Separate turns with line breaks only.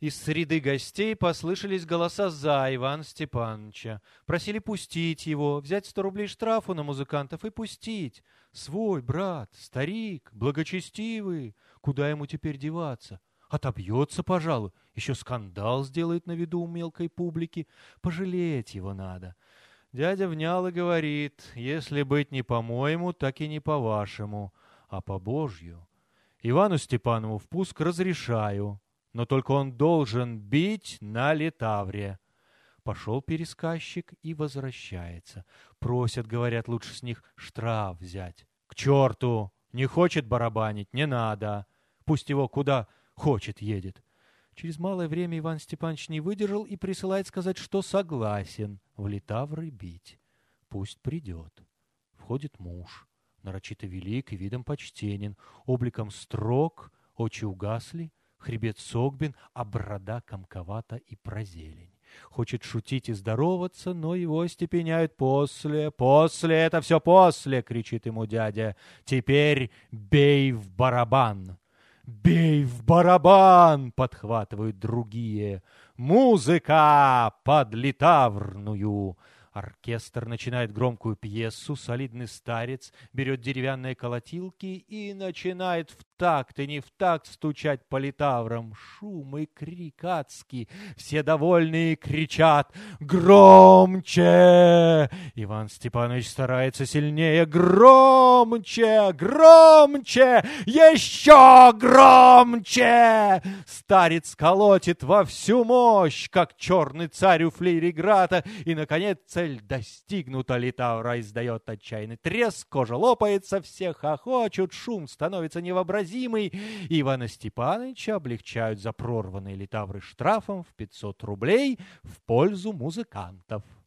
Из среды гостей послышались голоса за Ивана Степановича. Просили пустить его, взять 100 рублей штрафу на музыкантов и пустить. Свой брат, старик, благочестивый. Куда ему теперь деваться? Отобьется, пожалуй, еще скандал сделает на виду у мелкой публики. Пожалеть его надо. Дядя внял и говорит: если быть не по-моему, так и не по-вашему, а по-божью. Ивану Степанову впуск разрешаю, но только он должен бить на литавре. Пошел пересказчик и возвращается. Просят, говорят, лучше с них штраф взять. К черту! Не хочет барабанить, не надо. Пусть его куда хочет едет. Через малое время Иван Степанович не выдержал и присылает сказать, что согласен в литавры бить. Пусть придет. Входит муж, нарочито велик и видом почтенен, обликом строг, очи угасли, хребет согбен, а борода комковата и прозелень. Хочет шутить и здороваться, но его остепеняют. «После, это все после!» — кричит ему дядя. «Теперь бей в барабан!» «Бей в барабан!» — подхватывают другие. «Музыка под литаврную!» Оркестр начинает громкую пьесу, солидный старец берет деревянные колотилки и начинает в такт и не в такт стучать по литаврам. Шум и крик адский, все довольные кричат: «Громче!» Иван Степанович старается сильнее: «Громче! Громче! Еще громче!» Старец колотит во всю мощь, как черный царь у Флейреграта, и, наконец, цель достигнута. Литавра издает отчаянный треск, кожа лопается, все хохочут, шум становится невообразимый. Ивана Степановича облегчают за прорванные литавры штрафом в 500 рублей в пользу музыкантов.